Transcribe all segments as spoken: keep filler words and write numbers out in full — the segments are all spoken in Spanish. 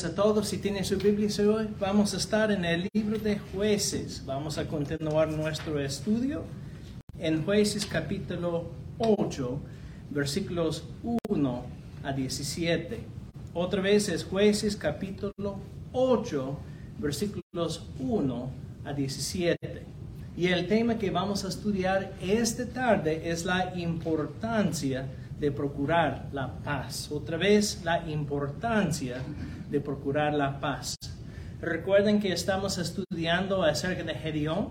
a todos. Si tienen su Biblia hoy, vamos a estar en el libro de Jueces. Vamos a continuar nuestro estudio en Jueces capítulo ocho, versículos uno a diecisiete. Otra vez es Jueces capítulo ocho, versículos uno a diecisiete. Y el tema que vamos a estudiar esta tarde es la importancia de procurar la paz. Otra vez, la importancia de procurar la paz. Recuerden que estamos estudiando acerca de Gedeón.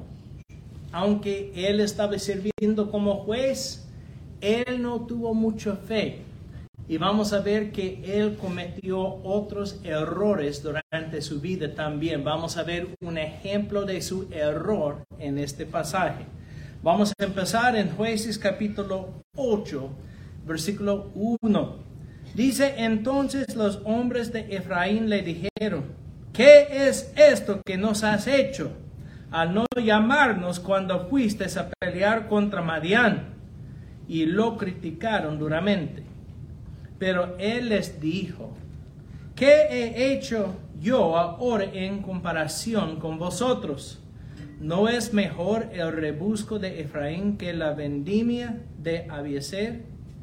Aunque él estaba sirviendo como juez, él no tuvo mucha fe. Y vamos a ver que él cometió otros errores durante su vida también. Vamos a ver un ejemplo de su error en este pasaje. Vamos a empezar en Jueces capítulo ocho, versículo uno. Dice: entonces los hombres de Efraín le dijeron: ¿qué es esto que nos has hecho al no llamarnos cuando fuiste a pelear contra Madián? Y lo criticaron duramente. Pero él les dijo: ¿qué he hecho yo ahora en comparación con vosotros? ¿No es mejor el rebusco de Efraín que la vendimia de Abiezer?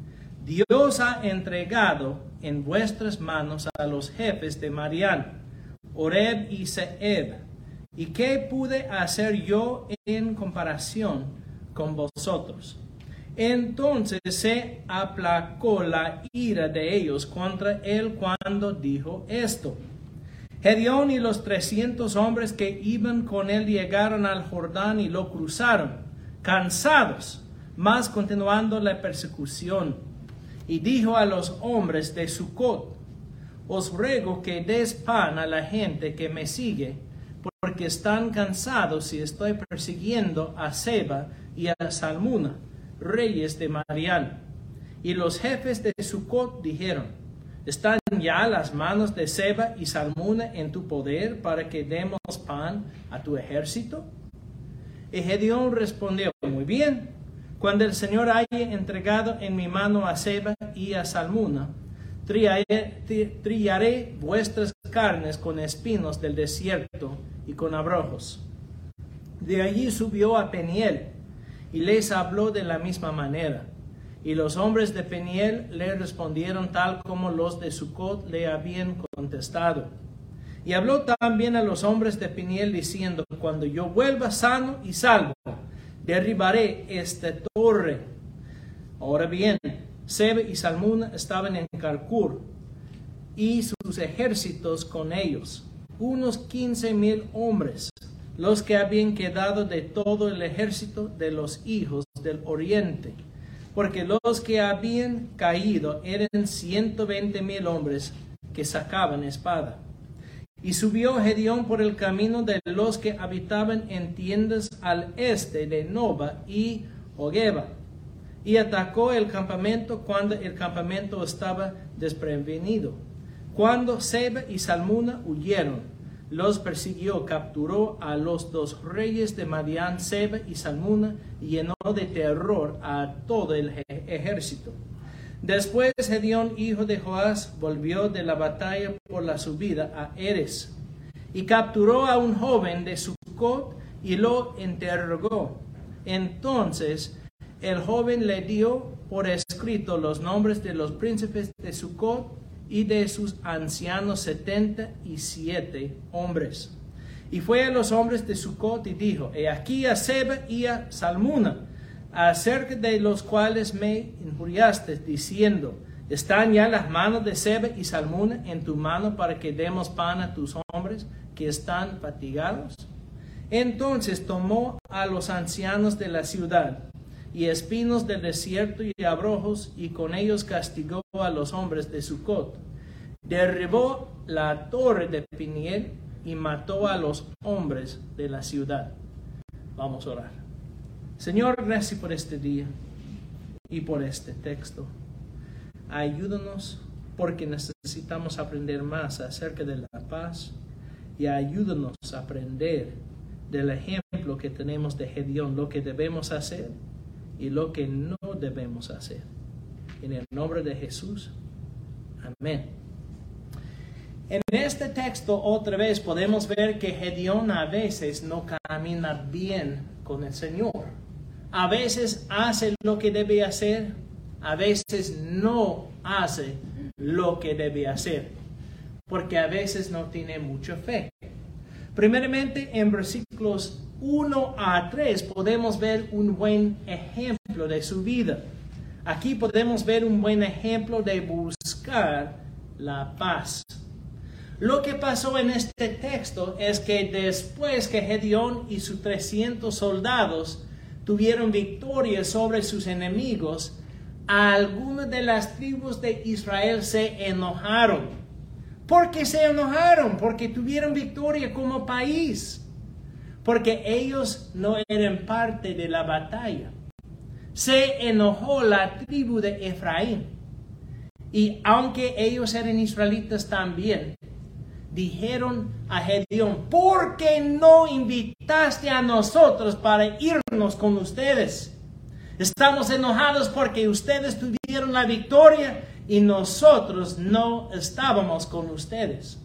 Dios ha entregado en vuestras manos a los jefes de Madián, Oreb y Zeeb. ¿Y qué pude hacer yo en comparación con vosotros? Entonces se aplacó la ira de ellos contra él cuando dijo esto. Gedeón y los trescientos hombres que iban con él llegaron al Jordán y lo cruzaron, cansados, mas continuando la persecución. Y dijo a los hombres de Sucot: os ruego que des pan a la gente que me sigue, porque están cansados y estoy persiguiendo a Seba y a Salmuna, reyes de Madián. Y los jefes de Sucot dijeron: ¿están ya las manos de Seba y Salmuna en tu poder para que demos pan a tu ejército? Y Gedeón respondió: muy bien, cuando el Señor haya entregado en mi mano a Seba y a Salmuna, trillaré, trillaré vuestras carnes con espinos del desierto y con abrojos. De allí subió a Peniel y les habló de la misma manera. Y los hombres de Peniel le respondieron tal como los de Sucot le habían contestado. Y habló también a los hombres de Peniel diciendo: cuando yo vuelva sano y salvo, derribaré esta torre. Ahora bien, Seba y Salmuna estaban en Carcur y sus ejércitos con ellos, unos quince mil hombres, los que habían quedado de todo el ejército de los hijos del oriente, porque los que habían caído eran ciento veinte mil hombres que sacaban espada. Y subió Gedeón por el camino de los que habitaban en tiendas al este de Noba y Hogeba, y atacó el campamento cuando el campamento estaba desprevenido. Cuando Seba y Salmuna huyeron, los persiguió, capturó a los dos reyes de Madián, Seba y Salmuna, y llenó de terror a todo el ejército. Después Gedeón, hijo de Joás, volvió de la batalla por la subida a Eres, y capturó a un joven de Sucot y lo interrogó. Entonces el joven le dio por escrito los nombres de los príncipes de Sucot y de sus ancianos setenta y siete hombres. Y fue a los hombres de Sucot y dijo: he aquí a Seba y a Salmuna, acerca de los cuales me injuriaste, diciendo: ¿están ya las manos de Seba y Salmuna en tu mano para que demos pan a tus hombres que están fatigados? Entonces tomó a los ancianos de la ciudad y espinos del desierto y abrojos, y con ellos castigó a los hombres de Sucot. Derribó la torre de Peniel y mató a los hombres de la ciudad. Vamos a orar. Señor, gracias por este día y por este texto. Ayúdanos, porque necesitamos aprender más acerca de la paz, y ayúdanos a aprender del ejemplo que tenemos de Gedeón, lo que debemos hacer y lo que no debemos hacer. En el nombre de Jesús. Amén. En este texto otra vez podemos ver que Gedeón a veces no camina bien con el Señor. A veces hace lo que debe hacer, a veces no hace lo que debe hacer, porque a veces no tiene mucha fe. Primeramente, en versículos uno a tres podemos ver un buen ejemplo de su vida. Aquí podemos ver un buen ejemplo de buscar la paz. Lo que pasó en este texto es que después que Gedeón y sus trescientos soldados tuvieron victoria sobre sus enemigos, algunas de las tribus de Israel se enojaron. ¿Por qué se enojaron? Porque tuvieron victoria como país. Porque ellos no eran parte de la batalla. Se enojó la tribu de Efraín. Y aunque ellos eran israelitas también, dijeron a Gedeón: ¿por qué no invitaste a nosotros para irnos con ustedes? Estamos enojados porque ustedes tuvieron la victoria y nosotros no estábamos con ustedes.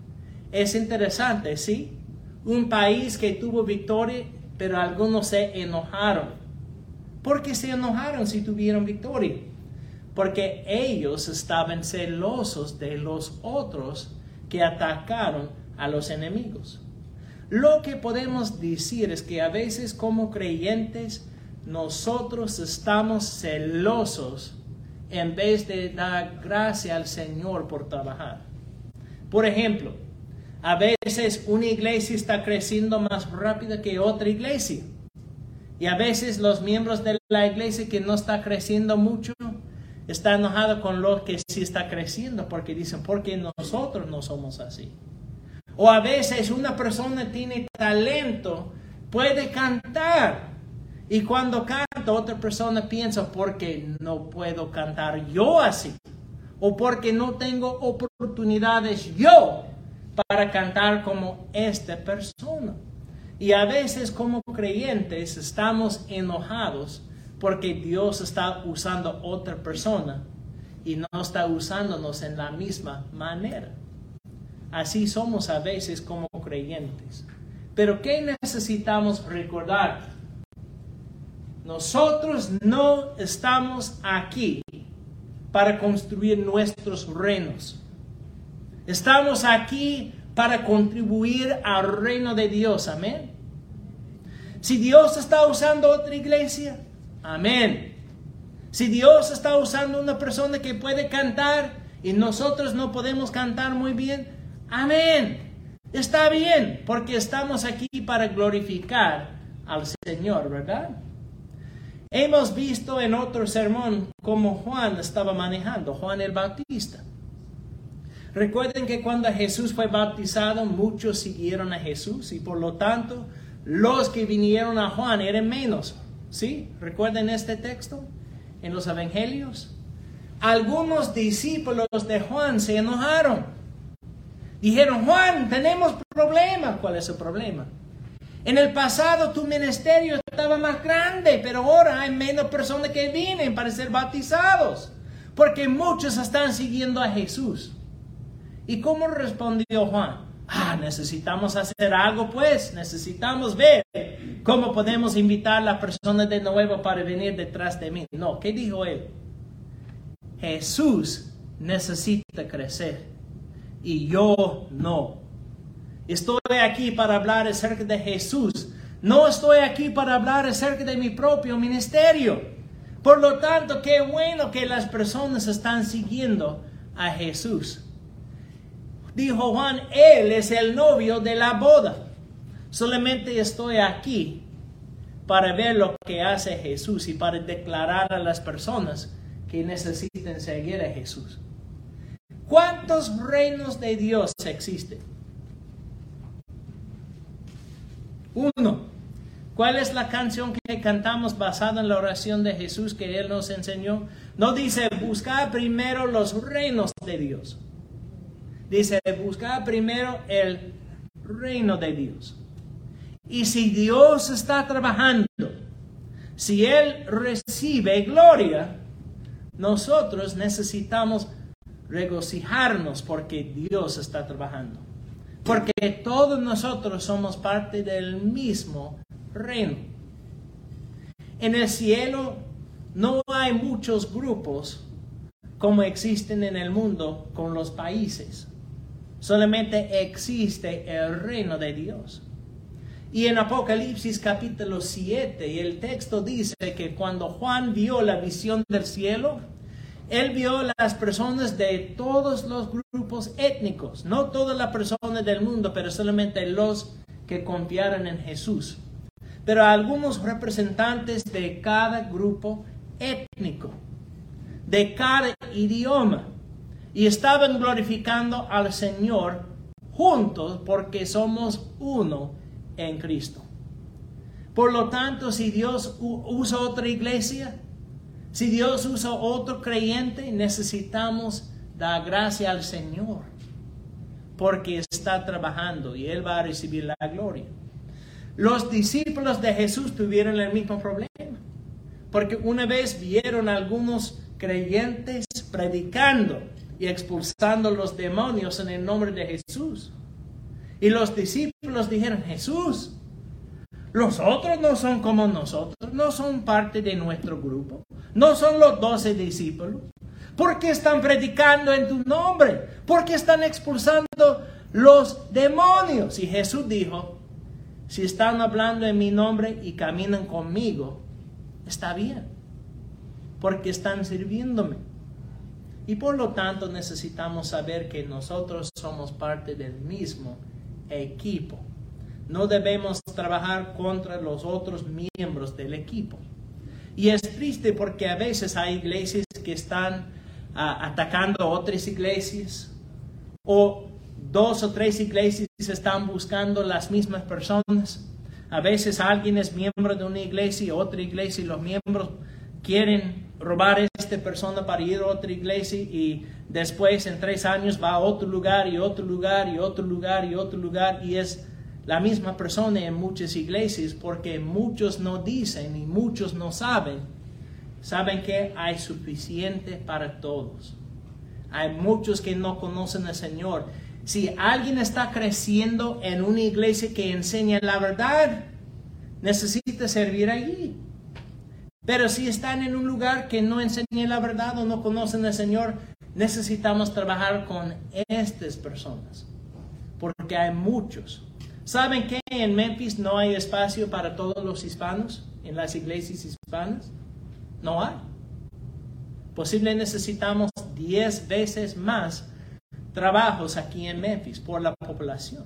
Es interesante, ¿sí? Un país que tuvo victoria, pero algunos se enojaron. ¿Por qué se enojaron si tuvieron victoria? Porque ellos estaban celosos de los otros que atacaron a los enemigos. Lo que podemos decir es que a veces como creyentes nosotros estamos celosos en vez de dar gracias al Señor por trabajar. Por ejemplo, a veces una iglesia está creciendo más rápido que otra iglesia. Y a veces los miembros de la iglesia que no está creciendo mucho están enojados con los que sí está creciendo, porque dicen: ¿por qué nosotros no somos así? O a veces una persona tiene talento, puede cantar, y cuando canta otra persona piensa: ¿por qué no puedo cantar yo así? O porque no tengo oportunidades yo para cantar como esta persona. Y a veces como creyentes estamos enojados porque Dios está usando otra persona y no está usándonos en la misma manera. Así somos a veces como creyentes. Pero ¿qué necesitamos recordar? Nosotros no estamos aquí para construir nuestros reinos. Estamos aquí para contribuir al reino de Dios. Amén. Si Dios está usando otra iglesia, amén. Si Dios está usando una persona que puede cantar y nosotros no podemos cantar muy bien, amén. Está bien, porque estamos aquí para glorificar al Señor, ¿verdad? Hemos visto en otro sermón cómo Juan estaba manejando, Juan el Bautista. Recuerden que cuando Jesús fue bautizado, muchos siguieron a Jesús y por lo tanto los que vinieron a Juan eran menos. ¿Sí? ¿Recuerden este texto en los evangelios? Algunos discípulos de Juan se enojaron. Dijeron: Juan, tenemos problema. ¿Cuál es el problema? En el pasado tu ministerio estaba más grande, pero ahora hay menos personas que vienen para ser bautizados, porque muchos están siguiendo a Jesús. ¿Y cómo respondió Juan? Ah, necesitamos hacer algo pues, necesitamos ver cómo podemos invitar a las personas de nuevo para venir detrás de mí. No, ¿qué dijo él? Jesús necesita crecer y yo no. Estoy aquí para hablar acerca de Jesús. No estoy aquí para hablar acerca de mi propio ministerio. Por lo tanto, qué bueno que las personas están siguiendo a Jesús. Dijo Juan: Él es el novio de la boda. Solamente estoy aquí para ver lo que hace Jesús y para declarar a las personas que necesitan seguir a Jesús. ¿Cuántos reinos de Dios existen? Uno. ¿Cuál es la canción que cantamos basada en la oración de Jesús que Él nos enseñó? No dice: buscar primero los reinos de Dios. Dice: buscar primero el reino de Dios. Y si Dios está trabajando, si Él recibe gloria, nosotros necesitamos regocijarnos porque Dios está trabajando. Porque todos nosotros somos parte del mismo reino. En el cielo no hay muchos grupos como existen en el mundo con los países. Solamente existe el reino de Dios. Y en Apocalipsis capítulo siete, el texto dice que cuando Juan vio la visión del cielo, él vio las personas de todos los grupos étnicos, no todas las personas del mundo, pero solamente los que confiaron en Jesús. Pero algunos representantes de cada grupo étnico, de cada idioma, y estaban glorificando al Señor juntos porque somos uno en Cristo. Por lo tanto, si Dios usa otra iglesia, si Dios usa otro creyente, necesitamos dar gracia al Señor porque está trabajando y Él va a recibir la gloria. Los discípulos de Jesús tuvieron el mismo problema porque una vez vieron a algunos creyentes predicando y expulsando los demonios en el nombre de Jesús. Y los discípulos dijeron: Jesús, los otros no son como nosotros, no son parte de nuestro grupo, no son los doce discípulos. ¿Por qué están predicando en tu nombre? ¿Por qué están expulsando los demonios? Y Jesús dijo: si están hablando en mi nombre y caminan conmigo, está bien, porque están sirviéndome. Y por lo tanto necesitamos saber que nosotros somos parte del mismo equipo. No debemos trabajar contra los otros miembros del equipo. Y es triste porque a veces hay iglesias que están uh, atacando a otras iglesias, o dos o tres iglesias están buscando las mismas personas. A veces alguien es miembro de una iglesia y otra iglesia, y los miembros quieren robar a esta persona para ir a otra iglesia, y después en tres años va a otro lugar y otro lugar y otro lugar y otro lugar, y es la misma persona en muchas iglesias porque muchos no dicen y muchos no saben. Saben que hay suficiente para todos. Hay muchos que no conocen al Señor. Si alguien está creciendo en una iglesia que enseña la verdad, necesita servir allí. Pero si están en un lugar que no enseña la verdad o no conocen al Señor, necesitamos trabajar con estas personas, porque hay muchos. ¿Saben que en Memphis no hay espacio para todos los hispanos en las iglesias hispanas? No hay. Posible necesitamos diez veces más trabajos aquí en Memphis por la población.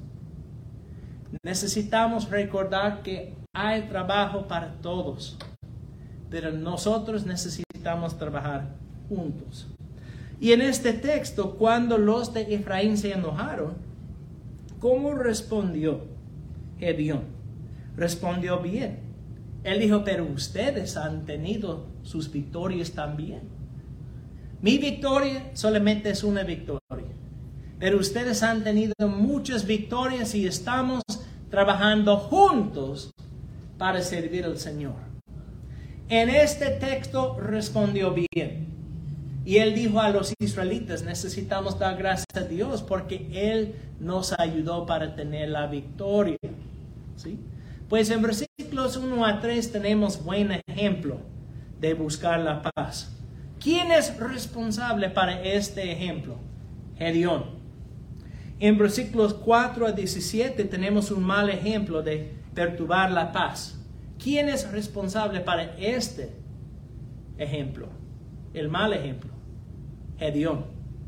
Necesitamos recordar que hay trabajo para todos, pero nosotros necesitamos trabajar juntos. Y en este texto, cuando los de Efraín se enojaron, ¿cómo respondió Gedeón? Respondió bien. Él dijo: pero ustedes han tenido sus victorias también. Mi victoria solamente es una victoria, pero ustedes han tenido muchas victorias y estamos trabajando juntos para servir al Señor. En este texto respondió bien. Y él dijo a los israelitas: necesitamos dar gracias a Dios porque Él nos ayudó para tener la victoria. ¿Sí? Pues en versículos uno a tres tenemos buen ejemplo de buscar la paz. ¿Quién es responsable para este ejemplo? Gedeón. En versículos cuatro a diecisiete tenemos un mal ejemplo de perturbar la paz. ¿Quién es responsable para este ejemplo? El mal ejemplo. Gedeón.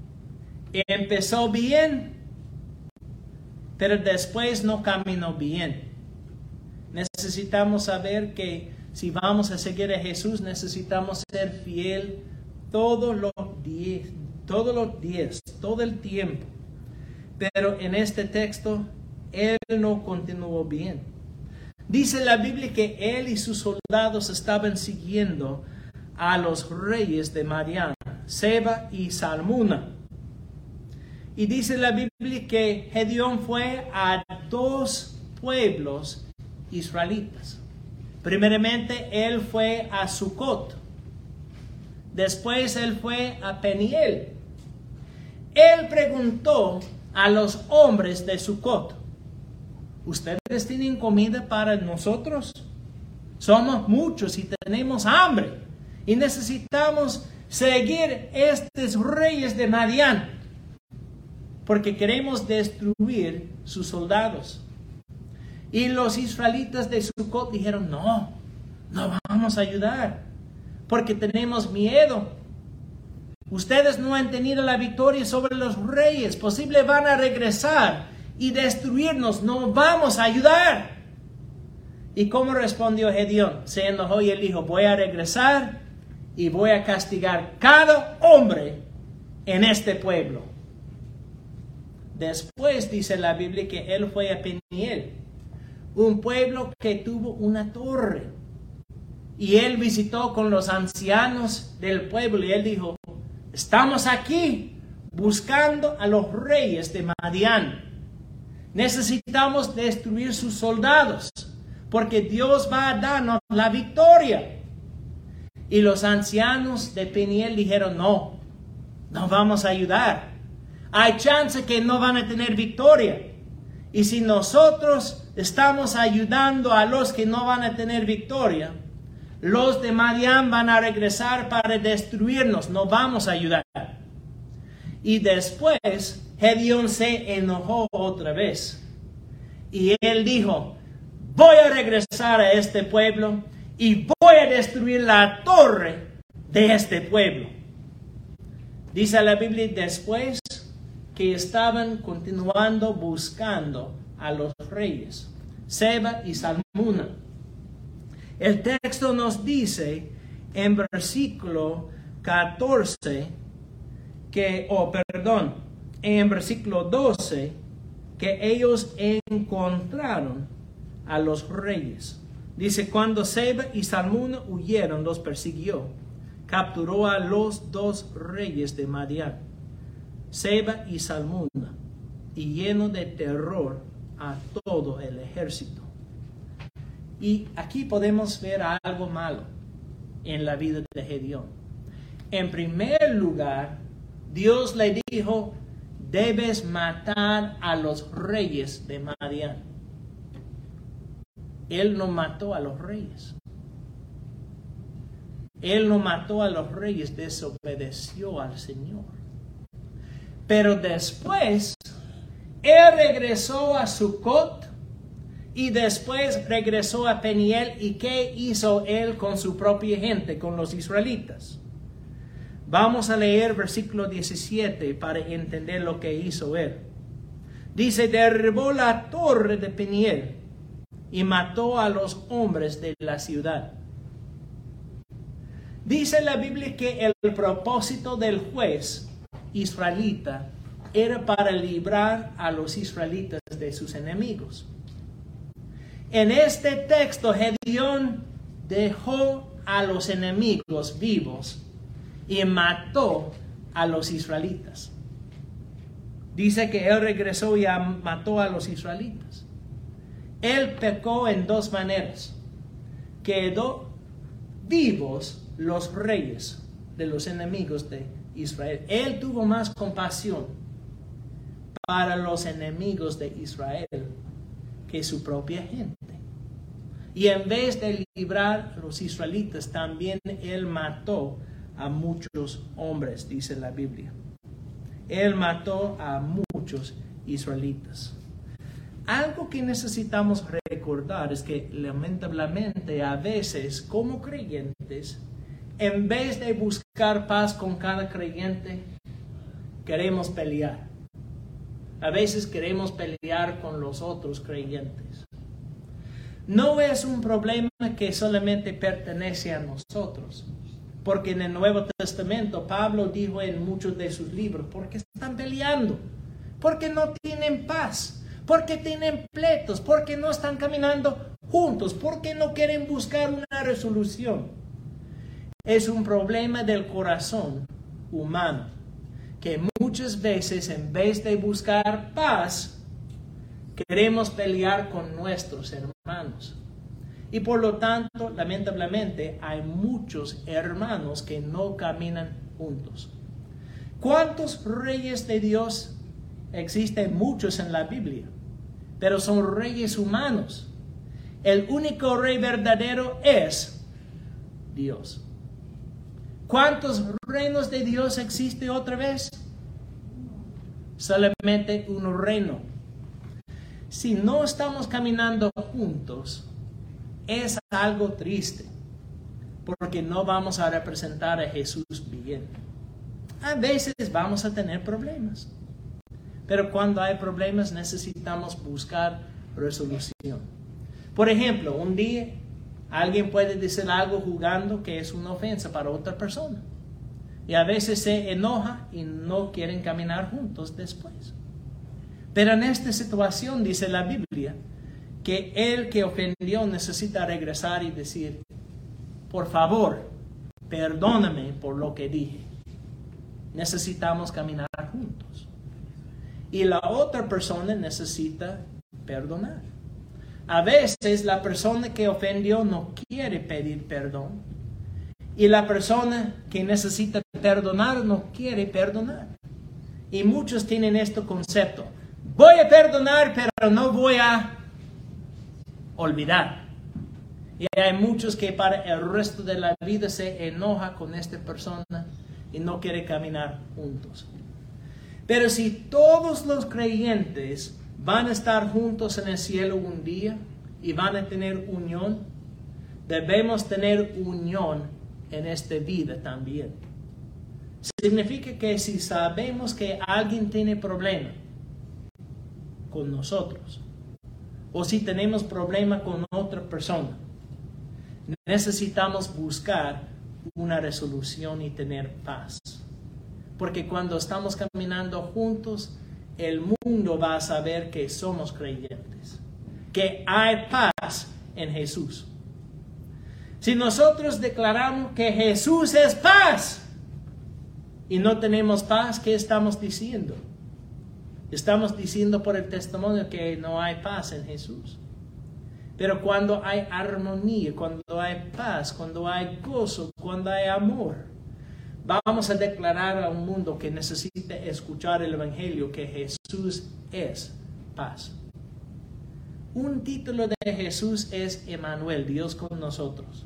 Empezó bien, pero después no caminó bien. Necesitamos saber que si vamos a seguir a Jesús, necesitamos ser fiel todos los días, todos los días, todo el tiempo. Pero en este texto, él no continuó bien. Dice la Biblia que él y sus soldados estaban siguiendo a los reyes de Madián, Seba y Salmuna. Y dice la Biblia que Gedeón fue a dos pueblos israelitas. Primeramente él fue a Sucot. Después él fue a Peniel. Él preguntó a los hombres de Sucot, ¿ustedes tienen comida para nosotros? Somos muchos y tenemos hambre y necesitamos seguir estos reyes de Madián porque queremos destruir sus soldados. Y los israelitas de Sucot dijeron, no, no vamos a ayudar porque tenemos miedo. Ustedes no han tenido la victoria sobre los reyes. Posible van a regresar y destruirnos. No vamos a ayudar. ¿Y cómo respondió Gedeón? Se enojó y él dijo, voy a regresar y voy a castigar cada hombre en este pueblo. Después dice la Biblia que él fue a Peniel, un pueblo que tuvo una torre. Y él visitó con los ancianos del pueblo y él dijo, estamos aquí buscando a los reyes de Madián. Necesitamos destruir sus soldados porque Dios va a darnos la victoria. Y los ancianos de Peniel dijeron, no, no vamos a ayudar. Hay chance que no van a tener victoria. Y si nosotros estamos ayudando a los que no van a tener victoria, los de Madián van a regresar para destruirnos. No vamos a ayudar. Y después Gedeón se enojó otra vez. Y él dijo, voy a regresar a este pueblo y voy a destruir la torre de este pueblo. Dice la Biblia después que estaban continuando buscando a los reyes, Seba y Salmuna. El texto nos dice en versículo catorce, que, oh, perdón, en versículo doce, que ellos encontraron a los reyes. Dice, cuando Seba y Salmuna huyeron, los persiguió. Capturó a los dos reyes de Madián, Seba y Salmuna, y lleno de terror a todo el ejército. Y aquí podemos ver algo malo en la vida de Gedeón. En primer lugar, Dios le dijo, debes matar a los reyes de Madián. Él no mató a los reyes. Él no mató a los reyes, desobedeció al Señor. Pero después, él regresó a Sucot y después regresó a Peniel. ¿Y qué hizo él con su propia gente, con los israelitas? Vamos a leer versículo diecisiete para entender lo que hizo él. Dice, derribó la torre de Peniel y mató a los hombres de la ciudad. Dice la Biblia que el propósito del juez israelita era para librar a los israelitas de sus enemigos. En este texto, Gedeón dejó a los enemigos vivos y mató a los israelitas. Dice que él regresó y mató a los israelitas. Él pecó en dos maneras. Quedó vivos los reyes de los enemigos de Israel. Él tuvo más compasión para los enemigos de Israel que su propia gente. Y en vez de librar a los israelitas, también él mató a muchos hombres, dice la Biblia. Él mató a muchos israelitas. Algo que necesitamos recordar es que lamentablemente a veces como creyentes, en vez de buscar paz con cada creyente, queremos pelear. A veces queremos pelear con los otros creyentes. No es un problema que solamente pertenece a nosotros. Porque en el Nuevo Testamento Pablo dijo en muchos de sus libros, ¿por qué están peleando? Porque no tienen paz. Porque tienen pleitos. Porque no están caminando juntos. Porque no quieren buscar una resolución. Es un problema del corazón humano, que muchas veces en vez de buscar paz, queremos pelear con nuestros hermanos. Y por lo tanto, lamentablemente, hay muchos hermanos que no caminan juntos. ¿Cuántos reyes de Dios existen? Muchos en la Biblia, pero son reyes humanos. El único rey verdadero es Dios. ¿Cuántos reinos de Dios existe otra vez? Solamente un reino. Si no estamos caminando juntos, es algo triste, porque no vamos a representar a Jesús bien. A veces vamos a tener problemas, pero cuando hay problemas necesitamos buscar resolución. Por ejemplo, un día alguien puede decir algo jugando que es una ofensa para otra persona, y a veces se enoja y no quieren caminar juntos después. Pero en esta situación dice la Biblia que el que ofendió necesita regresar y decir: por favor, perdóname por lo que dije. Necesitamos caminar juntos. Y la otra persona necesita perdonar. A veces la persona que ofendió no quiere pedir perdón. Y la persona que necesita perdonar no quiere perdonar. Y muchos tienen este concepto: voy a perdonar, pero no voy a olvidar. Y hay muchos que para el resto de la vida se enoja con esta persona y no quiere caminar juntos. Pero si todos los creyentes van a estar juntos en el cielo un día y van a tener unión, debemos tener unión en esta vida también. Significa que si sabemos que alguien tiene problema con nosotros, o si tenemos problema con otra persona, necesitamos buscar una resolución y tener paz. Porque cuando estamos caminando juntos, el mundo va a saber que somos creyentes, que hay paz en Jesús. Si nosotros declaramos que Jesús es paz y no tenemos paz, ¿qué estamos diciendo? Estamos diciendo por el testimonio que no hay paz en Jesús. Pero cuando hay armonía, cuando hay paz, cuando hay gozo, cuando hay amor, vamos a declarar a un mundo que necesita escuchar el Evangelio que Jesús es paz. Un título de Jesús es Emmanuel, Dios con nosotros.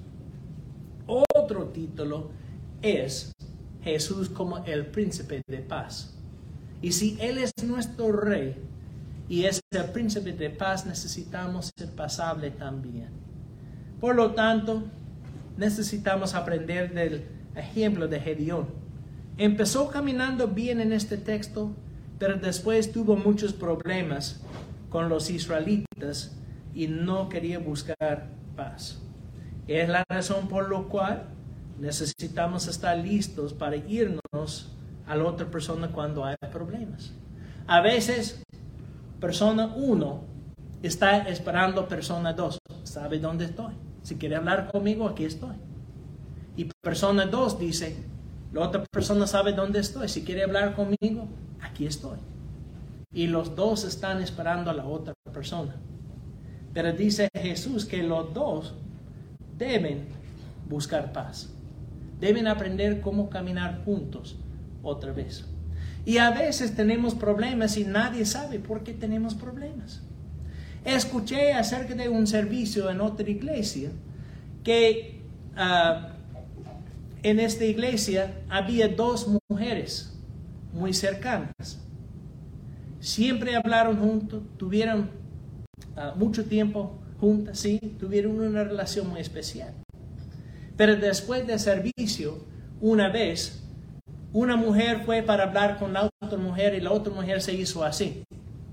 Otro título es Jesús como el príncipe de paz. Y si Él es nuestro rey y es el príncipe de paz, necesitamos ser pasable también. Por lo tanto, necesitamos aprender del ejemplo de Gedeón. Empezó caminando bien en este texto, pero después tuvo muchos problemas con los israelitas y no quería buscar paz. Es la razón por la cual necesitamos estar listos para irnos a la otra persona cuando hay problemas. A veces, persona uno está esperando persona dos. ¿Sabe dónde estoy? Si quiere hablar conmigo, aquí estoy. Y persona dos dice, la otra persona sabe dónde estoy. Si quiere hablar conmigo, aquí estoy. Y los dos están esperando a la otra persona. Pero dice Jesús que los dos deben buscar paz. Deben aprender cómo caminar juntos otra vez. Y a veces tenemos problemas y nadie sabe por qué tenemos problemas. Escuché acerca de un servicio en otra iglesia que uh, en esta iglesia había dos mujeres muy cercanas. Siempre hablaron juntos, tuvieron uh, mucho tiempo juntas, sí, tuvieron una relación muy especial. Pero después del servicio, una vez, una mujer fue para hablar con la otra mujer y la otra mujer se hizo así.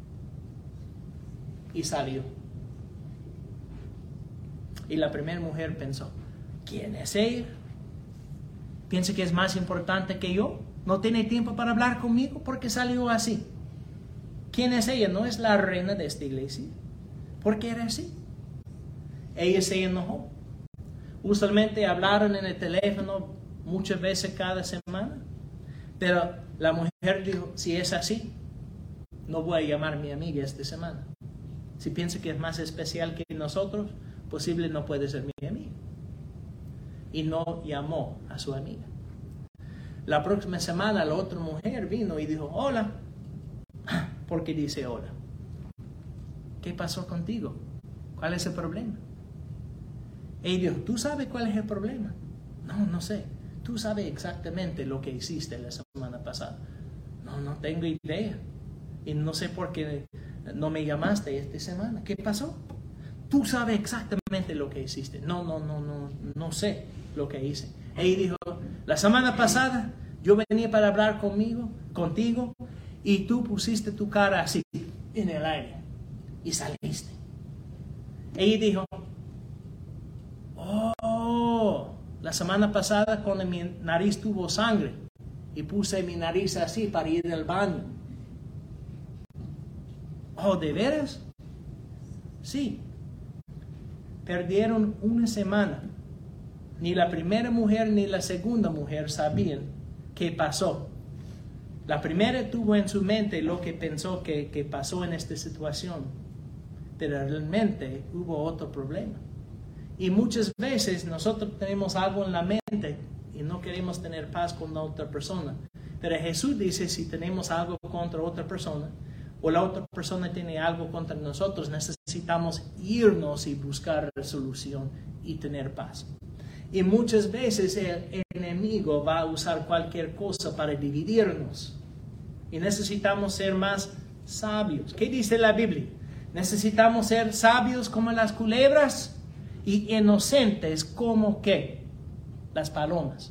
Y salió. Y la primera mujer pensó, ¿quién es ella? ¿Piensa que es más importante que yo? ¿No tiene tiempo para hablar conmigo? ¿Por qué salió así? ¿Quién es ella? ¿No es la reina de esta iglesia? ¿Por qué era así? Ella se enojó. Usualmente hablaron en el teléfono muchas veces cada semana. Pero la mujer dijo, si es así, no voy a llamar a mi amiga esta semana. Si piensa que es más especial que nosotros, posible no puede ser mi amiga. Y no llamó a su amiga. La próxima semana la otra mujer vino y dijo, hola. ¿Por qué dice hola? ¿Qué pasó contigo? ¿Cuál es el problema? Y dijo, ¿tú sabes cuál es el problema? No, no sé. ¿Tú sabes exactamente lo que hiciste la semana pasada? No, no tengo idea. Y no sé por qué no me llamaste esta semana. ¿Qué pasó? Tú sabes exactamente lo que hiciste. No, no, no, no, no sé lo que hice. Y dijo, la semana pasada yo venía para hablar conmigo, contigo, y tú pusiste tu cara así en el aire y saliste. Ella dijo, oh, la semana pasada cuando mi nariz tuvo sangre y puse mi nariz así para ir al baño. Oh, ¿de veras? Sí. Perdieron una semana. Ni la primera mujer ni la segunda mujer sabían qué pasó. La primera tuvo en su mente lo que pensó que, que pasó en esta situación, pero realmente hubo otro problema. Y muchas veces nosotros tenemos algo en la mente y no queremos tener paz con la otra persona. Pero Jesús dice, si tenemos algo contra otra persona, o la otra persona tiene algo contra nosotros, necesitamos irnos y buscar resolución y tener paz. Y muchas veces el enemigo va a usar cualquier cosa para dividirnos. Y necesitamos ser más sabios. ¿Qué dice la Biblia? Necesitamos ser sabios como las culebras y inocentes como ¿qué? Las palomas.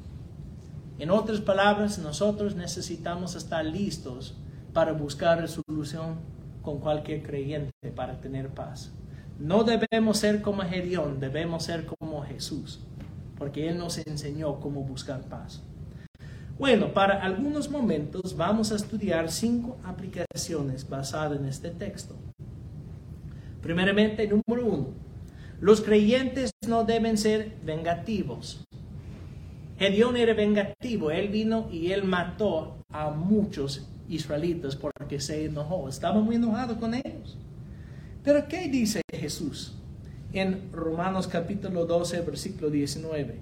En otras palabras, nosotros necesitamos estar listos para buscar resolución con cualquier creyente para tener paz. No debemos ser como Gedeón, debemos ser como Jesús, porque Él nos enseñó cómo buscar paz. Bueno, para algunos momentos vamos a estudiar cinco aplicaciones basadas en este texto. Primeramente, número uno, los creyentes no deben ser vengativos. Gedeón era vengativo, él vino y él mató a muchos israelitas porque se enojó, estaba muy enojado con ellos. Pero ¿qué dice Jesús en Romanos capítulo doce, versículo diecinueve?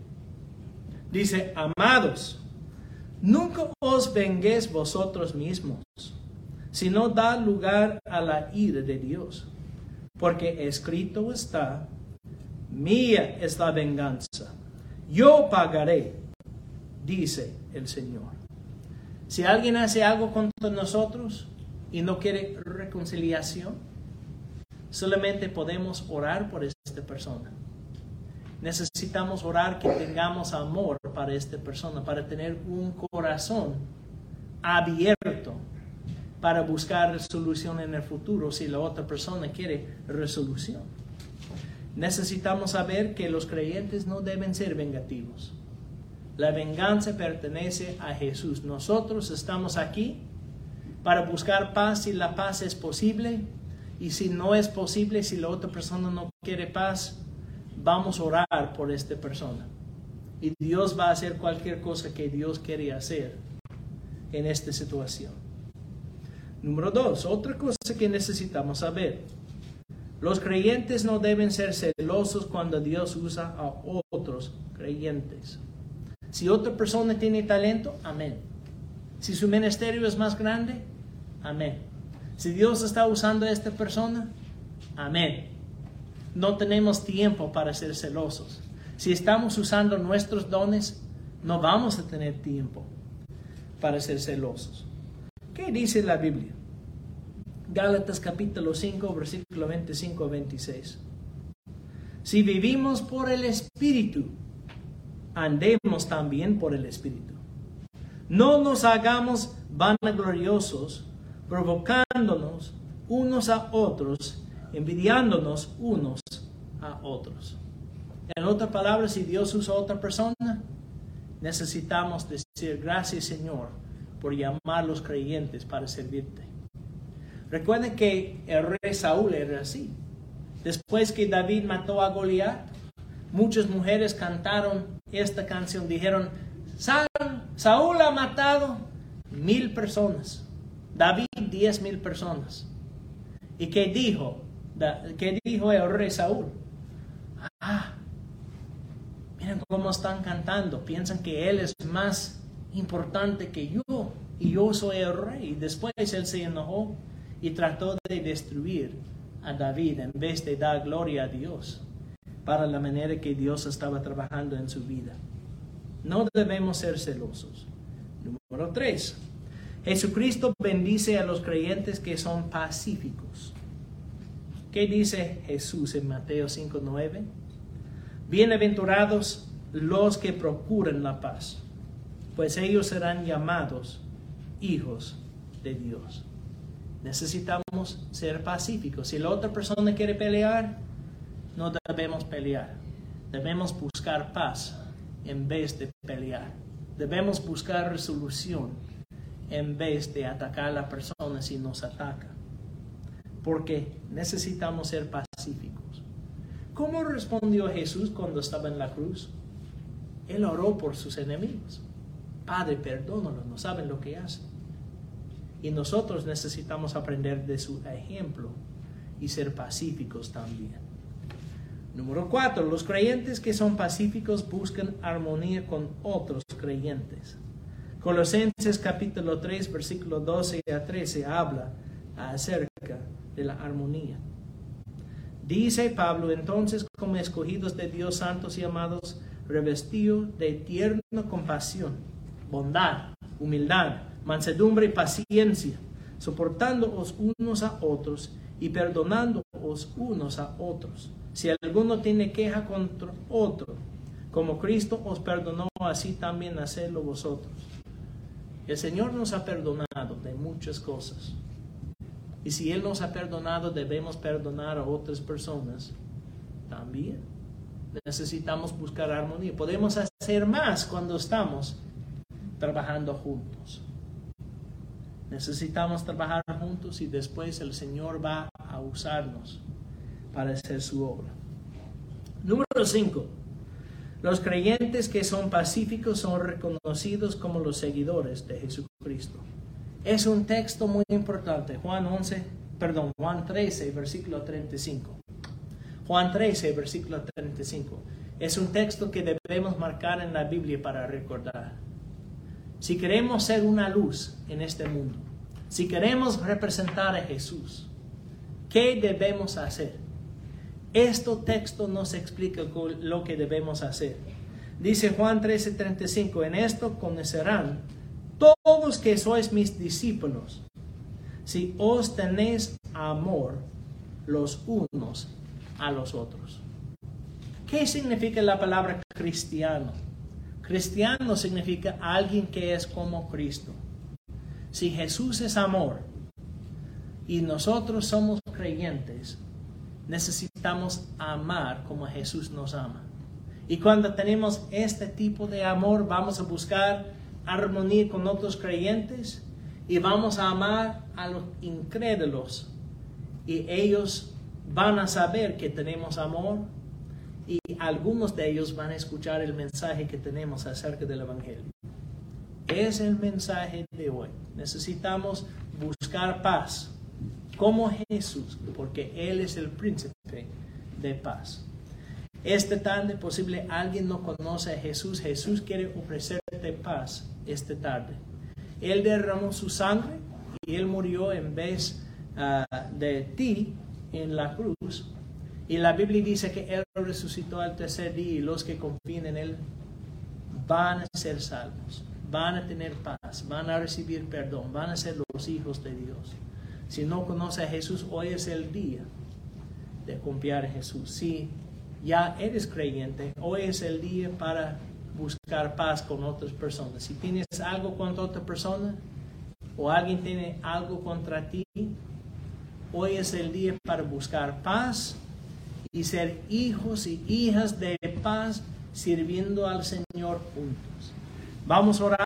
Dice, amados, nunca os venguéis vosotros mismos, sino dad lugar a la ira de Dios, porque escrito está, mía es la venganza, yo pagaré, dice el Señor. Si alguien hace algo contra nosotros y no quiere reconciliación, solamente podemos orar por esta persona. Necesitamos orar que tengamos amor para esta persona, para tener un corazón abierto para buscar resolución en el futuro si la otra persona quiere resolución. Necesitamos saber que los creyentes no deben ser vengativos. La venganza pertenece a Jesús. Nosotros estamos aquí para buscar paz si la paz es posible. Y si no es posible, si la otra persona no quiere paz, vamos a orar por esta persona. Y Dios va a hacer cualquier cosa que Dios quiere hacer en esta situación. Número dos, otra cosa que necesitamos saber. Los creyentes no deben ser celosos cuando Dios usa a otros creyentes. Si otra persona tiene talento, amén. Si su ministerio es más grande, amén. Si Dios está usando a esta persona, amén. No tenemos tiempo para ser celosos. Si estamos usando nuestros dones, no vamos a tener tiempo para ser celosos. ¿Qué dice la Biblia? Gálatas capítulo cinco, versículo veinticinco a veintiséis. Si vivimos por el Espíritu, andemos también por el Espíritu. No nos hagamos vanagloriosos, provocándonos unos a otros, envidiándonos unos a otros. En otras palabras, si Dios usa a otra persona, necesitamos decir gracias, Señor, por llamar a los creyentes para servirte. Recuerden que el rey Saúl era así. Después que David mató a Goliat, muchas mujeres cantaron esta canción. Dijeron, Saúl ha matado mil personas. David, diez mil personas. ¿Y qué dijo? ¿Qué dijo el rey Saúl? Ah, miren cómo están cantando. Piensan que él es más importante que yo, y yo soy el rey. Después él se enojó y trató de destruir a David en vez de dar gloria a Dios para la manera que Dios estaba trabajando en su vida. No debemos ser celosos. Número tres. Jesucristo bendice a los creyentes que son pacíficos. ¿Qué dice Jesús en Mateo cinco nueve? Bienaventurados los que procuran la paz, pues ellos serán llamados hijos de Dios. Necesitamos ser pacíficos. Si la otra persona quiere pelear, no debemos pelear. Debemos buscar paz en vez de pelear. Debemos buscar resolución en vez de atacar a la persona si nos ataca. Porque necesitamos ser pacíficos. ¿Cómo respondió Jesús cuando estaba en la cruz? Él oró por sus enemigos. Padre, perdónalos, no saben lo que hacen. Y nosotros necesitamos aprender de su ejemplo y ser pacíficos también. Número cuatro, los creyentes que son pacíficos buscan armonía con otros creyentes. Colosenses capítulo tres, versículo doce a trece habla acerca de la armonía. Dice Pablo, entonces, como escogidos de Dios, santos y amados, revestidos de tierna compasión, bondad, humildad, mansedumbre y paciencia, soportándoos unos a otros y perdonándoos unos a otros. Si alguno tiene queja contra otro, como Cristo os perdonó, así también hacedlo vosotros. El Señor nos ha perdonado de muchas cosas. Y si Él nos ha perdonado, debemos perdonar a otras personas también. Necesitamos buscar armonía. Podemos hacer más cuando estamos trabajando juntos. Necesitamos trabajar juntos y después el Señor va a usarnos para hacer su obra. Número cinco. Los creyentes que son pacíficos son reconocidos como los seguidores de Jesucristo. Es un texto muy importante. Juan once, perdón, Juan trece, versículo treinta y cinco. Juan trece, versículo treinta y cinco. Es un texto que debemos marcar en la Biblia para recordar. Si queremos ser una luz en este mundo, si queremos representar a Jesús, ¿qué debemos hacer? Este texto nos explica lo que debemos hacer. Dice Juan trece, treinta y cinco, en esto conocerán todos que sois mis discípulos, si os tenéis amor los unos a los otros. ¿Qué significa la palabra cristiano? Cristiano significa alguien que es como Cristo. Si Jesús es amor y nosotros somos creyentes, necesitamos amar como Jesús nos ama. Y cuando tenemos este tipo de amor, vamos a buscar armonía con otros creyentes y vamos a amar a los incrédulos. Y ellos van a saber que tenemos amor y algunos de ellos van a escuchar el mensaje que tenemos acerca del Evangelio. Es el mensaje de hoy. Necesitamos buscar paz como Jesús, porque Él es el príncipe de paz. Esta tarde, posible alguien no conoce a Jesús. Jesús quiere ofrecerte paz esta tarde. Él derramó su sangre y Él murió en vez uh, de ti en la cruz. Y la Biblia dice que Él resucitó al tercer día y los que confían en Él van a ser salvos, van a tener paz, van a recibir perdón, van a ser los hijos de Dios. Si no conoces a Jesús, hoy es el día de confiar en Jesús. Si ya eres creyente, hoy es el día para buscar paz con otras personas. Si tienes algo contra otra persona o alguien tiene algo contra ti, hoy es el día para buscar paz y ser hijos y hijas de paz sirviendo al Señor juntos. Vamos a orar.